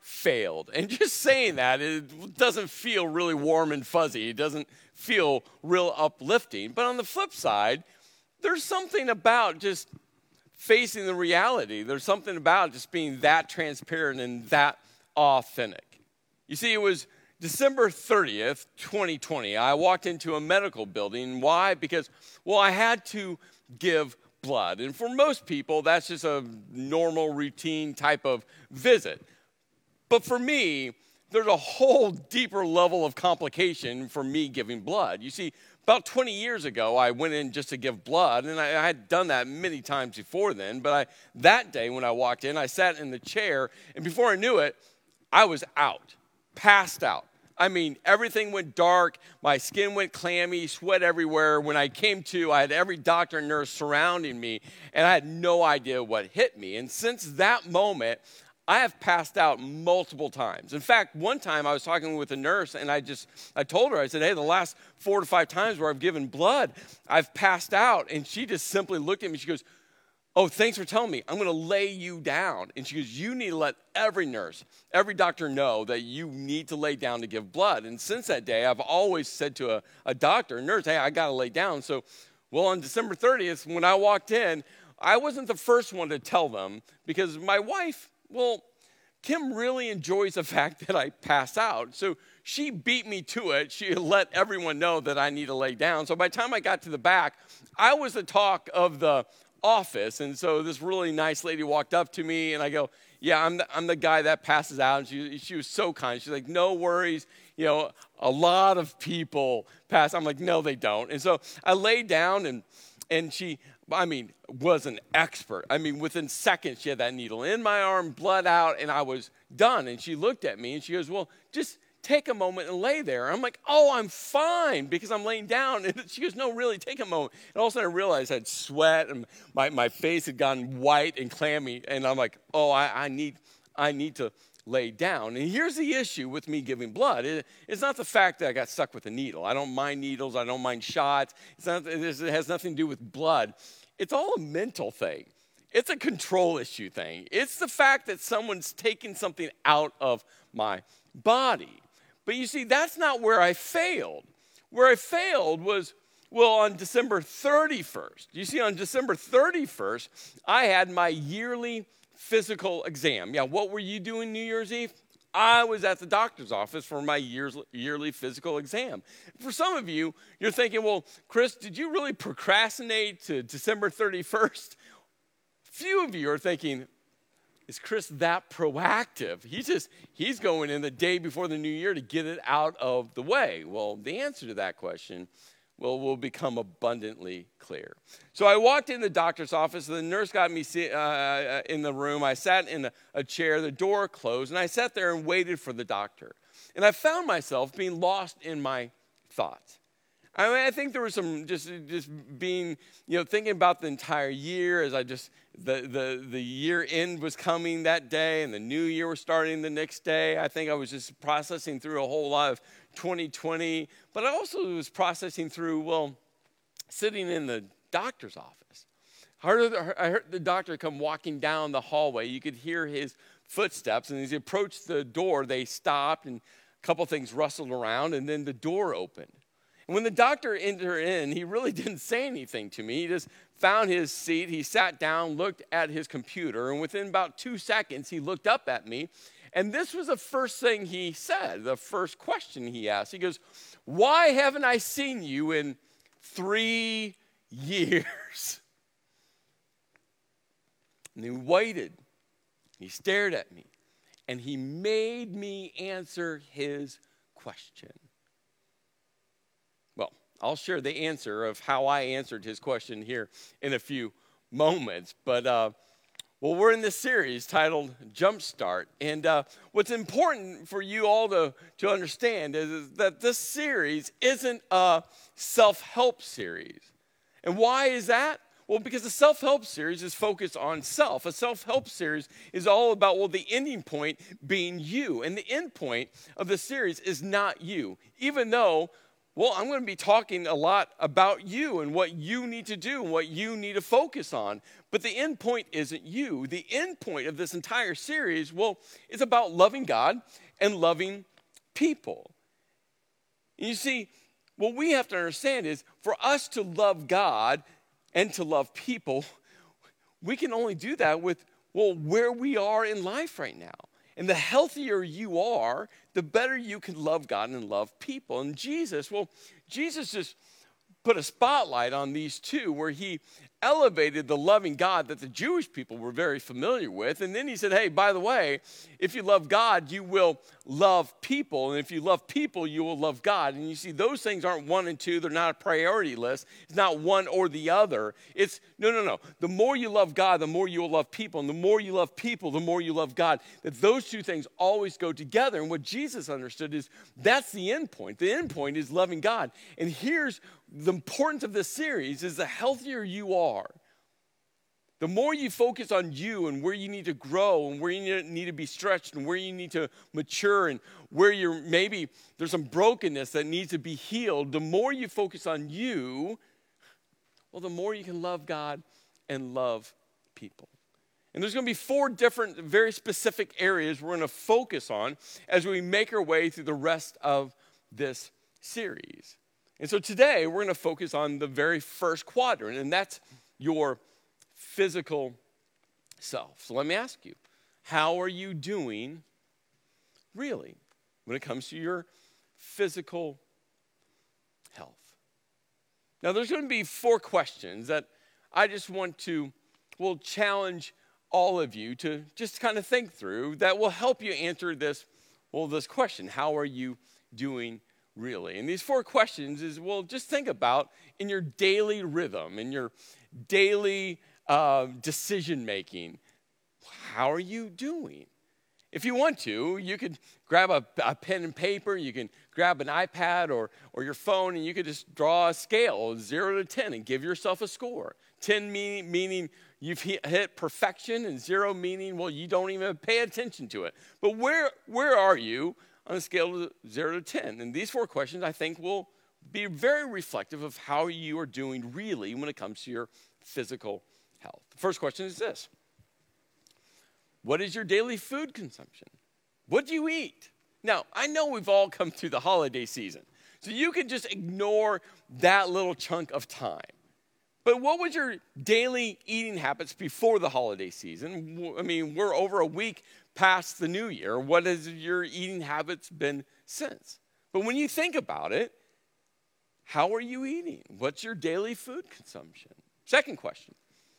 failed. And just saying that, it doesn't feel really warm and fuzzy. It doesn't feel real uplifting. But on the flip side, there's something about just facing the reality. There's something about just being that transparent and that authentic. You see, it was December 30th, 2020. I walked into a medical building. Why? Because, well, I had to give blood. And for most people, that's just a normal, routine type of visit. But for me, there's a whole deeper level of complication for me giving blood. You see, about 20 years ago, I went in just to give blood, and I had done that many times before then. But that day when I walked in, I sat in the chair, and before I knew it, I was out, passed out. I mean, everything went dark. My skin went clammy, sweat everywhere. When I came to, I had every doctor and nurse surrounding me, and I had no idea what hit me. And since that moment, I have passed out multiple times. In fact, one time I was talking with a nurse, and I told her, I said, hey, the last 4 to 5 times where I've given blood, I've passed out. And she just simply looked at me. She goes, oh, thanks for telling me. I'm going to lay you down. And she goes, you need to let every nurse, every doctor know that you need to lay down to give blood. And since that day, I've always said to a doctor, a nurse, hey, I got to lay down. So, well, on December 30th, when I walked in, I wasn't the first one to tell them because my wife, well, Kim really enjoys the fact that I pass out. So she beat me to it. She let everyone know that I need to lay down. So by the time I got to the back, I was the talk of the office. And so this really nice lady walked up to me, and I go, yeah, I'm the guy that passes out. And she was so kind. She's like, no worries. You know, a lot of people pass. I'm like, no, they don't. And so I laid down, and she, was an expert. Within seconds, she had that needle in my arm, blood out, and I was done. And she looked at me, and she goes, well, just take a moment and lay there. I'm like, oh, I'm fine because I'm laying down. And she goes, no, really, take a moment. And all of a sudden I realized I had sweat, and my face had gotten white and clammy. And I'm like, oh, I need to lay down. And here's the issue with me giving blood. It's not the fact that I got stuck with a needle. I don't mind needles. I don't mind shots. It has nothing to do with blood. It's all a mental thing. It's a control issue thing. It's the fact that someone's taking something out of my body. But you see, that's not where I failed. Where I failed was, well, on December 31st. You see, on December 31st, I had my yearly physical exam. Yeah, what were you doing New Year's Eve? I was at the doctor's office for my yearly physical exam. For some of you, you're thinking, well, Chris, did you really procrastinate to December 31st? Few of you are thinking, is Chris that proactive? He's going in the day before the new year to get it out of the way. Well, the answer to that question will become abundantly clear. So I walked in the doctor's office. The nurse got me in the room. I sat in a chair. The door closed, and I sat there and waited for the doctor. And I found myself being lost in my thoughts. I think there was some just being, thinking about the entire year as the year end was coming that day and the new year was starting the next day. I think I was just processing through a whole lot of 2020, but I also was processing through, sitting in the doctor's office. I heard the doctor come walking down the hallway. You could hear his footsteps, and as he approached the door, they stopped, and a couple things rustled around, and then the door opened. And when the doctor entered in, he really didn't say anything to me. He just found his seat. He sat down, looked at his computer, and within about 2 seconds, he looked up at me. And this was the first thing he said, the first question he asked. He goes, why haven't I seen you in 3 years? And he waited. He stared at me. And he made me answer his question. I'll share the answer of how I answered his question here in a few moments. But, we're in this series titled Jumpstart. And what's important for you all to understand is that this series isn't a self-help series. And why is that? Well, because the self-help series is focused on self. A self-help series is all about, the ending point being you. And the end point of the series is not you. Even though, Well, I'm going to be talking a lot about you and what you need to do and what you need to focus on. But the end point isn't you. The end point of this entire series, well, is about loving God and loving people. And you see, what we have to understand is for us to love God and to love people, we can only do that with, well, where we are in life right now. And the healthier you are, the better you can love God and love people. And Jesus just put a spotlight on these two where he elevated the loving God that the Jewish people were very familiar with. And then he said, hey, by the way, if you love God, you will love people. And if you love people, you will love God. And you see, those things aren't one and two. They're not a priority list. It's not one or the other. It's no. The more you love God, the more you will love people. And the more you love people, the more you love God. That those two things always go together. And what Jesus understood is that's the end point. The end point is loving God. And here's the importance of this series is the healthier you are, the more you focus on you and where you need to grow and where you need to be stretched and where you need to mature and where maybe there's some brokenness that needs to be healed, the more you focus on you, well, the more you can love God and love people. And there's going to be 4 different, very specific areas we're going to focus on as we make our way through the rest of this series. And so today, we're going to focus on the very first quadrant, and that's your physical self. So let me ask you, how are you doing really when it comes to your physical health? Now, there's going to be 4 questions that I just want to, challenge all of you to just kind of think through that will help you answer this question, how are you doing really? And these 4 questions is, just think about in your daily rhythm, in your daily decision making, how are you doing? If you want to, you could grab a pen and paper, you can grab an iPad or your phone, and you could just draw a scale, 0 to 10, and give yourself a score. 10 meaning you've hit perfection, and 0 meaning, you don't even pay attention to it. But where are you on a scale of 0 to 10? And these 4 questions, I think, will be very reflective of how you are doing really when it comes to your physical health. The first question is this: what is your daily food consumption? What do you eat? Now, I know we've all come through the holiday season, so you can just ignore that little chunk of time. But what was your daily eating habits before the holiday season? I mean, we're over a week past the new year. What has your eating habits been since? But when you think about it, how are you eating? What's your daily food consumption? Second question: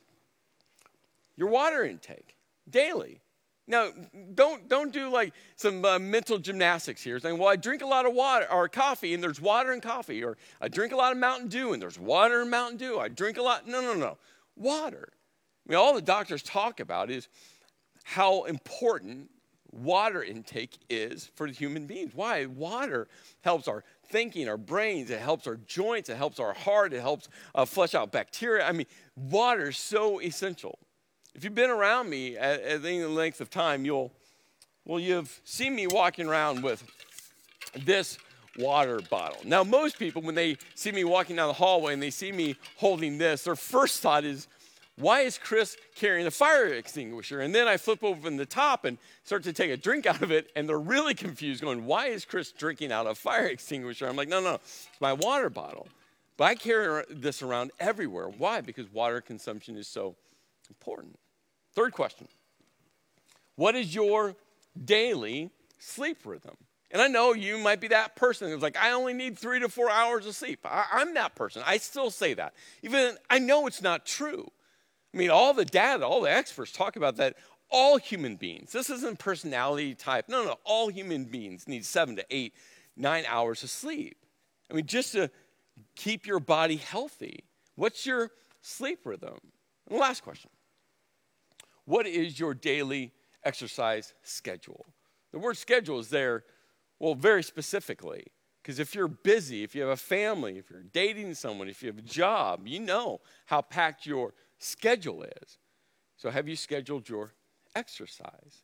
your water intake daily. Now, don't do like some mental gymnastics here, saying, I drink a lot of water or coffee and there's water in coffee, or I drink a lot of Mountain Dew and there's water in Mountain Dew. I drink a lot. No. Water. I mean, all the doctors talk about is how important water intake is for the human beings. Why? Water helps our thinking, our brains, it helps our joints, it helps our heart, it helps flush out bacteria. I mean, water is so essential. If you've been around me at any length of time, you've seen me walking around with this water bottle. Now, most people, when they see me walking down the hallway and they see me holding this, their first thought is, why is Chris carrying a fire extinguisher? And then I flip open the top and start to take a drink out of it, and they're really confused, going, why is Chris drinking out of a fire extinguisher? I'm like, no, it's my water bottle. But I carry this around everywhere. Why? Because water consumption is so important. Third question: what is your daily sleep rhythm? And I know you might be that person who's like, I only need 3 to 4 hours of sleep. I'm that person. I still say that. Even I know it's not true. I mean, all the data, all the experts talk about that. All human beings, this isn't personality type. No, all human beings need 7 to 8, 9 hours of sleep. I mean, just to keep your body healthy. What's your sleep rhythm? And the last question: what is your daily exercise schedule? The word schedule is there, very specifically, because if you're busy, if you have a family, if you're dating someone, if you have a job, you know how packed your schedule is. So have you scheduled your exercise?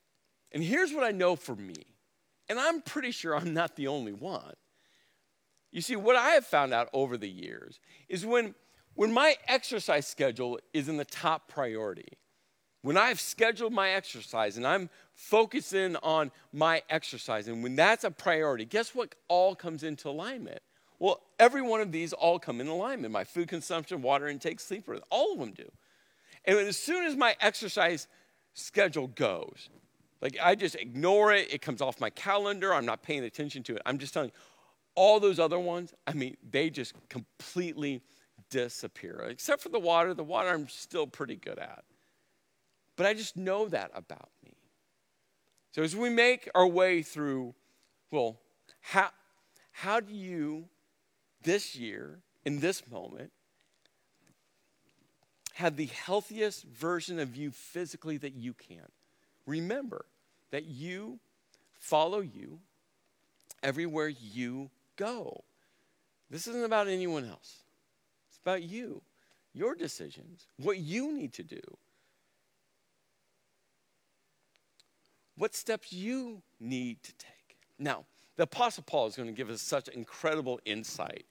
And here's what I know for me, and I'm pretty sure I'm not the only one. You see, what I have found out over the years is when my exercise schedule is in the top priority, when I've scheduled my exercise and I'm focusing on my exercise, and when that's a priority, guess what all comes into alignment? Well, every one of these all come in alignment. My food consumption, water intake, sleep, all of them do. And as soon as my exercise schedule goes, like I just ignore it, it comes off my calendar, I'm not paying attention to it. I'm just telling you, all those other ones, I mean, they just completely disappear. Except for the water I'm still pretty good at. But I just know that about me. So as we make our way through, well, how do you, this year, in this moment, have the healthiest version of you physically that you can? Remember that you follow you everywhere you go. This isn't about anyone else. It's about you, your decisions, what you need to do, what steps you need to take. Now, the Apostle Paul is going to give us such incredible insight.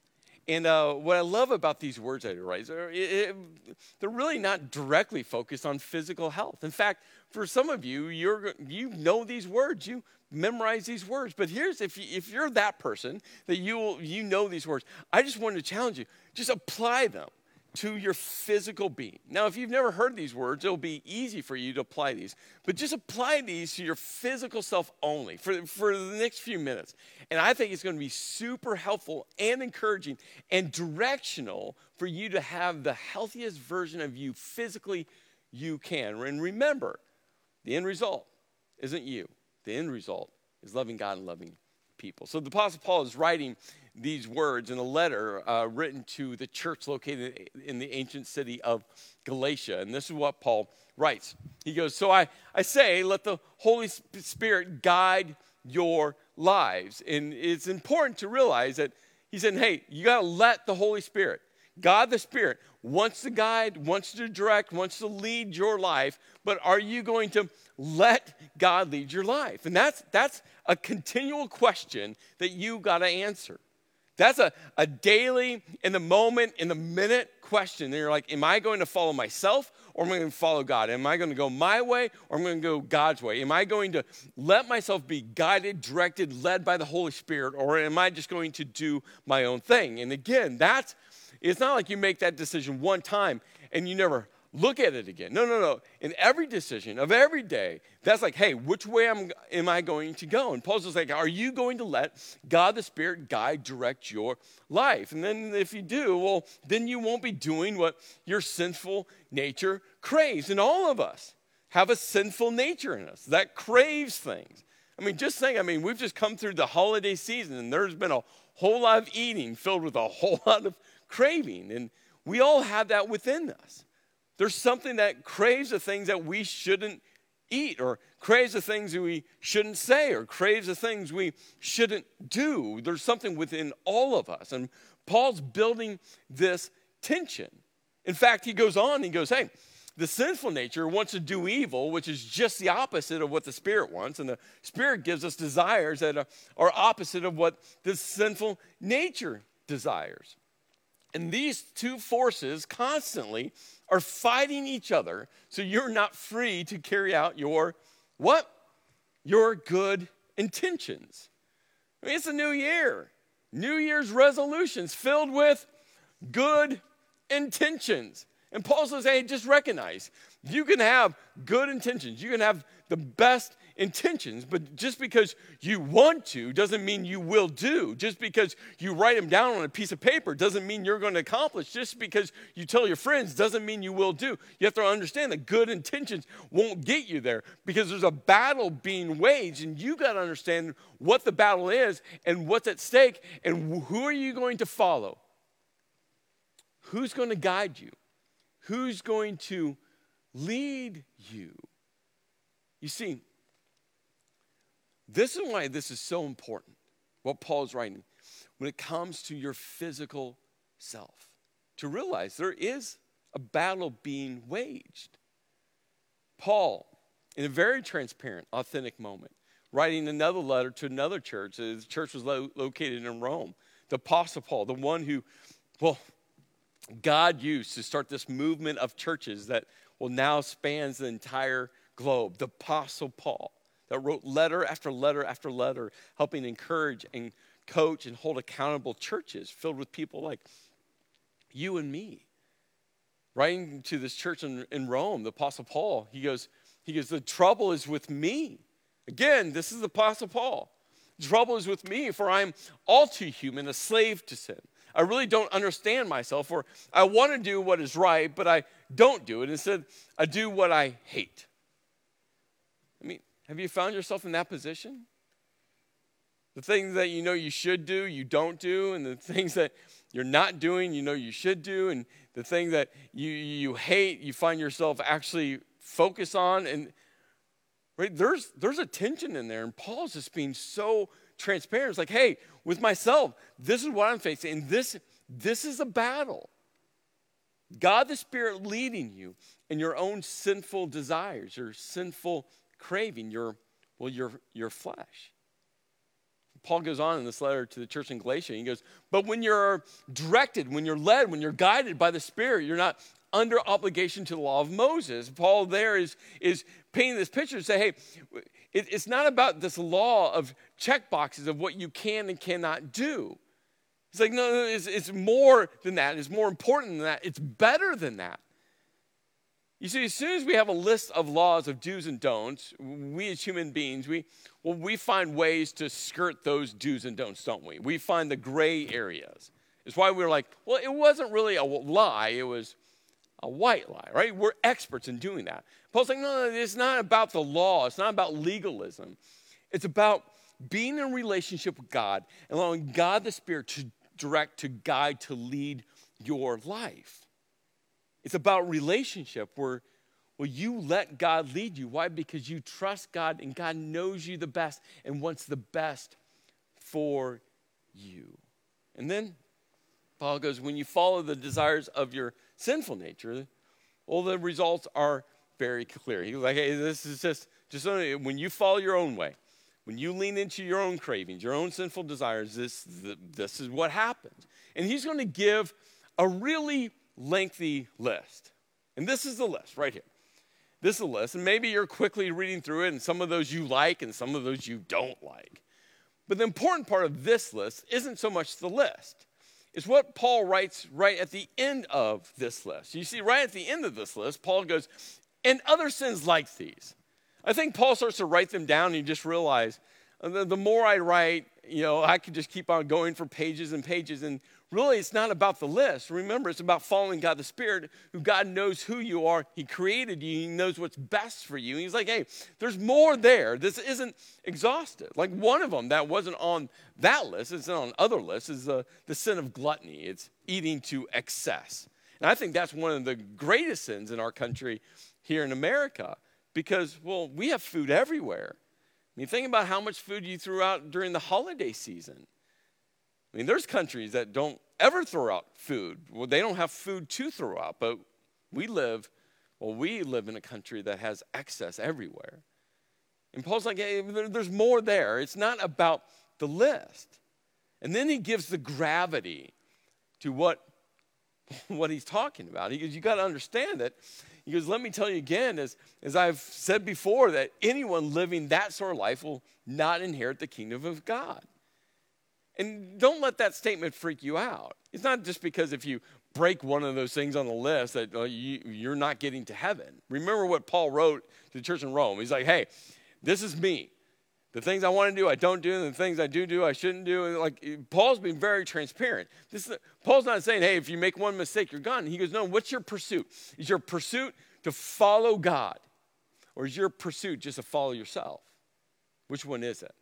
And what I love about these words that he writes, they're really not directly focused on physical health. In fact, for some of you, you know these words, you memorize these words. But here's, if you're that person, that you know these words, I just wanted to challenge you, just apply them to your physical being. Now, if you've never heard these words, it'll be easy for you to apply these. But just apply these to your physical self only for the next few minutes. And I think it's going to be super helpful and encouraging and directional for you to have the healthiest version of you physically you can. And remember, the end result isn't you. The end result is loving God and loving people. So the Apostle Paul is writing these words in a letter written to the church located in the ancient city of Galatia. And this is what Paul writes. He goes, so I say, let the Holy Spirit guide your lives. And it's important to realize that he said, hey, you got to let the Holy Spirit, God the Spirit, wants to guide, wants to direct, wants to lead your life. But are you going to let God lead your life? And that's a continual question that you got to answer. That's a daily, in the moment, in the minute question. And you're like, am I going to follow myself or am I going to follow God? Am I going to go my way or am I going to go God's way? Am I going to let myself be guided, directed, led by the Holy Spirit, or am I just going to do my own thing? And again, it's not like you make that decision one time and you never look at it again. No. In every decision of every day, that's like, hey, which way am I going to go? And Paul's just like, are you going to let God the Spirit guide, direct your life? And then if you do, well, then you won't be doing what your sinful nature craves. And all of us have a sinful nature in us that craves things. We've just come through the holiday season and there's been a whole lot of eating filled with a whole lot of craving. And we all have that within us. There's something that craves the things that we shouldn't eat, or craves the things that we shouldn't say, or craves the things we shouldn't do. There's something within all of us. And Paul's building this tension. In fact, he goes on, he goes, hey, the sinful nature wants to do evil, which is just the opposite of what the Spirit wants. And the Spirit gives us desires that are opposite of what the sinful nature desires. And these two forces constantly are fighting each other, so you're not free to carry out your what? Your good intentions. It's a new year. New Year's resolutions filled with good intentions. And Paul says, hey, just recognize, you can have good intentions. You can have the best intentions, but just because you want to doesn't mean you will do. Just because you write them down on a piece of paper doesn't mean you're going to accomplish. Just because you tell your friends doesn't mean you will do. You have to understand that good intentions won't get you there because there's a battle being waged, and you got to understand what the battle is and what's at stake and who are you going to follow? Who's going to guide you? Who's going to lead you? You see, this is why this is so important, what Paul's writing, when it comes to your physical self, to realize there is a battle being waged. Paul, in a very transparent, authentic moment, writing another letter to another church. The church was located in Rome. the Apostle Paul, the one who, God used to start this movement of churches that now spans the entire globe. The Apostle Paul that wrote letter after letter after letter, helping encourage and coach and hold accountable churches filled with people like you and me. Writing to this church in Rome, the Apostle Paul, he goes, the trouble is with me. Again, this is the Apostle Paul. The trouble is with me, for I am all too human, a slave to sin. I really don't understand myself, or I want to do what is right, but I don't do it. Instead, I do what I hate. I mean, have you found yourself in that position? The things that you know you should do, you don't do, and the things that you're not doing, you know you should do, and the thing that you hate, you find yourself actually focus on. And right, there's a tension in there, and Paul's just being so transparent. It's like, hey, with myself, this is what I'm facing, and this is a battle. God the Spirit leading you in your own sinful desires, your sinful craving, your flesh. Paul goes on in this letter to the church in Galatia. He goes, but when you're directed, when you're led, when you're guided by the Spirit, you're not under obligation to the law of Moses. Paul there is painting this picture to say, hey, it's not about this law of check boxes of what you can and cannot do. It's like, no, it's more than that. It's more important than that. It's better than that. You see, as soon as we have a list of laws of do's and don'ts, we as human beings, we find ways to skirt those do's and don'ts, don't we? We find the gray areas. It's why we're like, well, it wasn't really a lie, it was a white lie, right? We're experts in doing that. Paul's like, no, it's not about the law. It's not about legalism. It's about being in a relationship with God and allowing God the Spirit to direct, to guide, to lead your life. It's about relationship where you let God lead you. Why? Because you trust God and God knows you the best and wants the best for you. And then Paul goes, when you follow the desires of your sinful nature, the results are very clear. He's like, hey, this is just when you follow your own way, when you lean into your own cravings, your own sinful desires, this is what happens. And he's going to give a really lengthy list. And this is the list right here. This is the list. And maybe you're quickly reading through it, and some of those you like and some of those you don't like. But the important part of this list isn't so much the list. It's what Paul writes right at the end of this list. You see, right at the end of this list, Paul goes, and other sins like these. I think Paul starts to write them down, and you just realize, the more I write, I could just keep on going for pages and pages. And really, it's not about the list. Remember, it's about following God the Spirit, who God knows who you are. He created you. He knows what's best for you. And he's like, hey, there's more there. This isn't exhaustive. Like one of them that wasn't on that list, it's on other lists, is the sin of gluttony. It's eating to excess. And I think that's one of the greatest sins in our country here in America because, we have food everywhere. I mean, think about how much food you threw out during the holiday season. I mean, there's countries that don't ever throw out food. Well, they don't have food to throw out, but we live in a country that has excess everywhere. And Paul's like, hey, there's more there. It's not about the list. And then he gives the gravity to what he's talking about. He goes, you got to understand it. He goes, let me tell you again, as I've said before, that anyone living that sort of life will not inherit the kingdom of God. And don't let that statement freak you out. It's not just because if you break one of those things on the list that you're not getting to heaven. Remember what Paul wrote to the church in Rome. He's like, hey, this is me. The things I want to do, I don't do. And the things I do, I shouldn't do. And like Paul's being very transparent. Paul's not saying, hey, if you make one mistake, you're gone. He goes, no, what's your pursuit? Is your pursuit to follow God? Or is your pursuit just to follow yourself? Which one is it?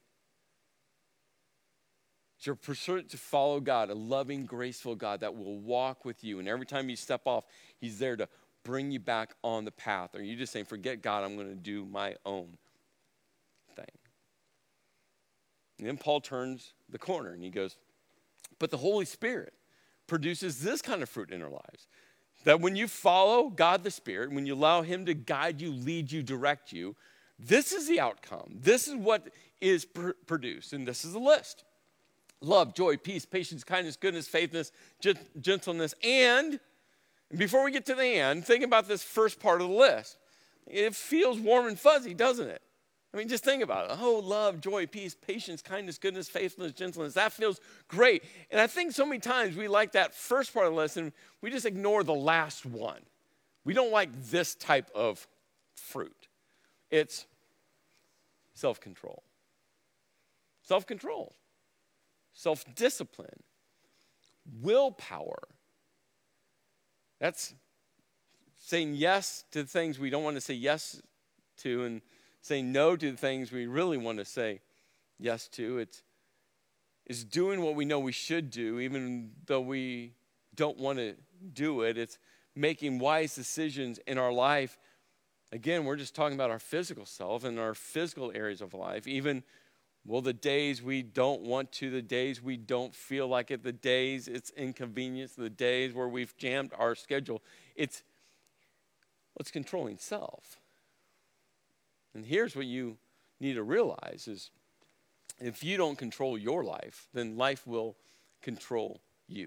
It's your pursuit to follow God, a loving, graceful God that will walk with you. And every time you step off, he's there to bring you back on the path. Or you just saying, forget God, I'm going to do my own thing. And then Paul turns the corner and he goes, but the Holy Spirit produces this kind of fruit in our lives. That when you follow God the Spirit, when you allow him to guide you, lead you, direct you, this is the outcome. This is what is produced. And this is the list. love, joy, peace, patience, kindness, goodness, faithfulness, gentleness, and before we get to the end, think about this first part of the list. It feels warm and fuzzy, doesn't it? I mean, just think about it. Oh, love, joy, peace, patience, kindness, goodness, faithfulness, gentleness. That feels great. And I think so many times we like that first part of the list and we just ignore the last one. We don't like this type of fruit. It's self-control. Self-control. Self-discipline. Willpower. That's saying yes to things we don't want to say yes to and saying no to the things we really want to say yes to. It's doing what we know we should do, even though we don't want to do it. It's making wise decisions in our life. Again, we're just talking about our physical self and our physical areas of life. Even, the days we don't want to, the days we don't feel like it, the days it's inconvenience, the days where we've jammed our schedule. It's controlling self. And here's what you need to realize is if you don't control your life, then life will control you.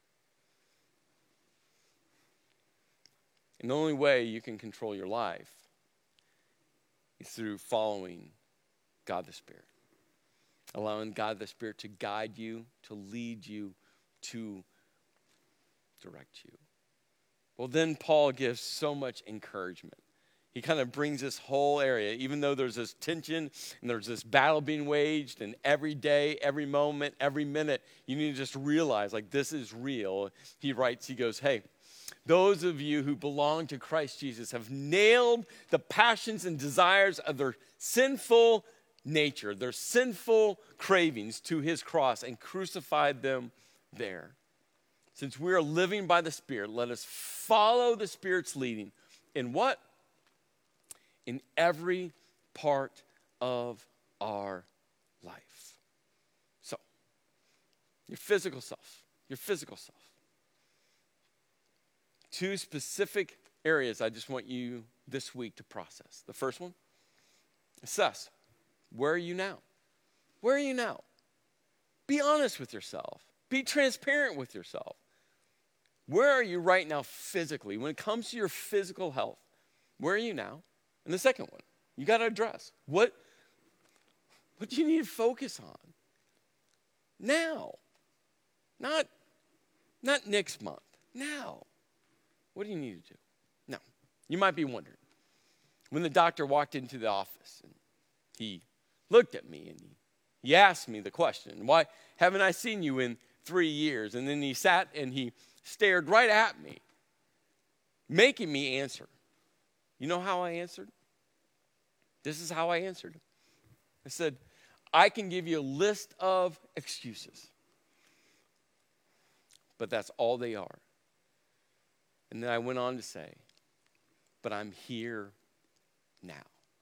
And the only way you can control your life is through following God the Spirit. Allowing God the Spirit to guide you, to lead you, to direct you. Well, then Paul gives so much encouragement. He kind of brings this whole area, even though there's this tension and there's this battle being waged, and every day, every moment, every minute, you need to just realize, like, this is real. He writes, he goes, hey, those of you who belong to Christ Jesus have nailed the passions and desires of their sinful nature, their sinful cravings to his cross and crucified them there. Since we are living by the Spirit, let us follow the Spirit's leading in what? In every part of our life. So, your physical self. Two specific areas I just want you this week to process. The first one, assess. Where are you now? Where are you now? Be honest with yourself. Be transparent with yourself. Where are you right now physically? When it comes to your physical health, where are you now? And the second one, you got to address what do you need to focus on now? Not next month. Now. What do you need to do? Now, you might be wondering, when the doctor walked into the office and he looked at me and he asked me the question, why haven't I seen you in 3 years? And then he sat and he stared right at me, making me answer. You know how I answered? This is how I answered. I said, I can give you a list of excuses, but that's all they are. And then I went on to say, but I'm here now.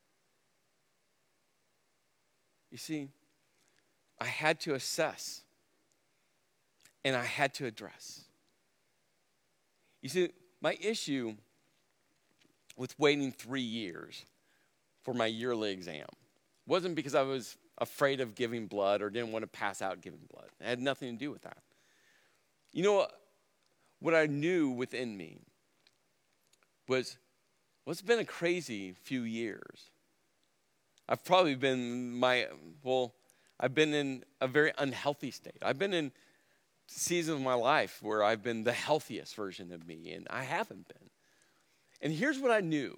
You see, I had to assess and I had to address. You see, my issue with waiting 3 years for my yearly exam wasn't because I was afraid of giving blood or didn't want to pass out giving blood. It had nothing to do with that. You know what I knew within me was, well, it's been a crazy few years. I've probably been I've been in a very unhealthy state. I've been in seasons of my life where I've been the healthiest version of me, and I haven't been. And here's what I knew,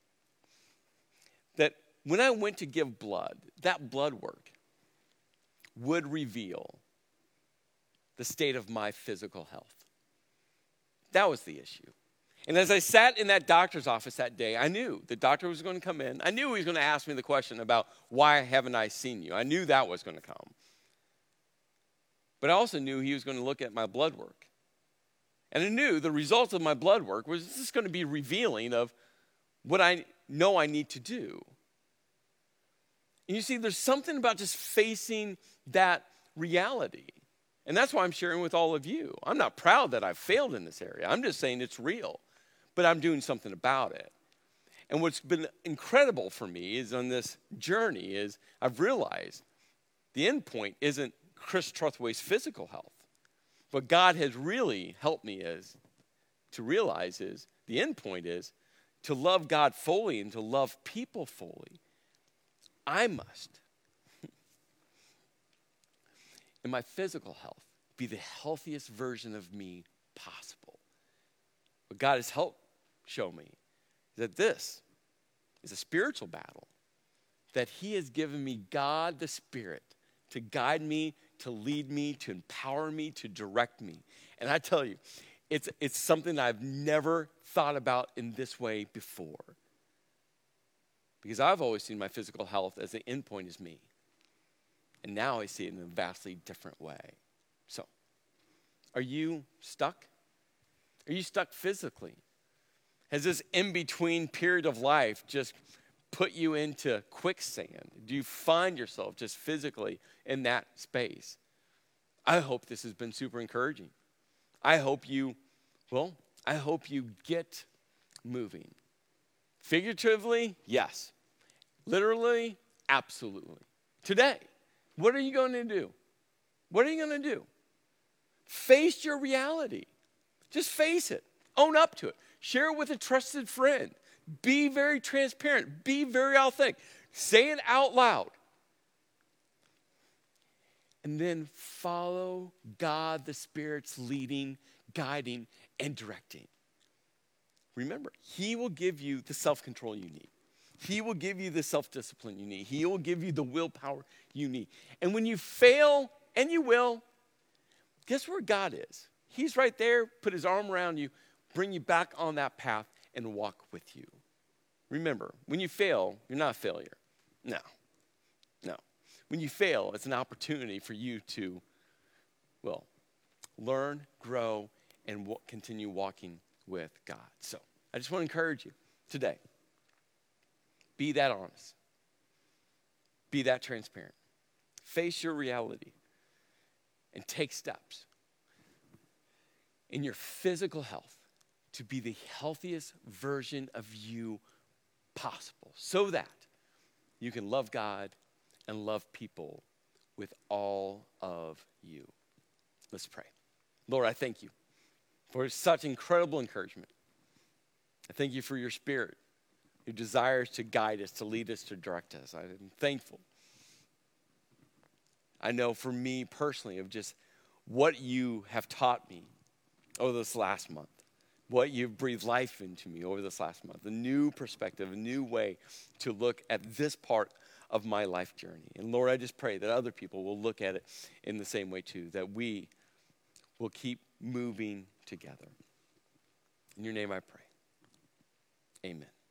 that when I went to give blood, that blood work would reveal the state of my physical health. That was the issue. And as I sat in that doctor's office that day, I knew the doctor was going to come in. I knew he was going to ask me the question about why haven't I seen you. I knew that was going to come. But I also knew he was going to look at my blood work. And I knew the result of my blood work was just going to be revealing of what I know I need to do. And you see, there's something about just facing that reality. And that's why I'm sharing with all of you. I'm not proud that I've failed in this area. I'm just saying it's real. But I'm doing something about it. And what's been incredible for me is on this journey is I've realized the end point isn't Chris Truthway's physical health. What God has really helped me to realize is, the end point is, to love God fully and to love people fully, I must, in my physical health, be the healthiest version of me possible. What God has helped show me is that this is a spiritual battle, that he has given me God the Spirit to guide me, to lead me, to empower me, to direct me. And I tell you, it's something that I've never thought about in this way before. Because I've always seen my physical health as the end point is me. And now I see it in a vastly different way. So, are you stuck? Are you stuck physically? Has this in-between period of life just put you into quicksand? Do you find yourself just physically in that space? I hope this has been super encouraging. I hope you get moving. Figuratively, yes. Literally, absolutely. Today, what are you going to do? What are you going to do? Face your reality. Just face it. Own up to it. Share it with a trusted friend. Be very transparent. Be very authentic. Say it out loud. And then follow God the Spirit's leading, guiding, and directing. Remember, he will give you the self-control you need. He will give you the self-discipline you need. He will give you the willpower you need. And when you fail, and you will, guess where God is? He's right there, put his arm around you, bring you back on that path, and walk with you. Remember, when you fail, you're not a failure. No. When you fail, it's an opportunity for you to, learn, grow, and continue walking with God. So I just want to encourage you today. Be that honest. Be that transparent. Face your reality and take steps in your physical health to be the healthiest version of you possible so that you can love God and love people with all of you. Let's pray. Lord, I thank you for such incredible encouragement. I thank you for your Spirit who desires to guide us, to lead us, to direct us. I'm thankful. I know for me personally of just what you have taught me over this last month, what you've breathed life into me over this last month, a new perspective, a new way to look at this part of my life journey. And Lord, I just pray that other people will look at it in the same way too, that we will keep moving together. In your name I pray. Amen.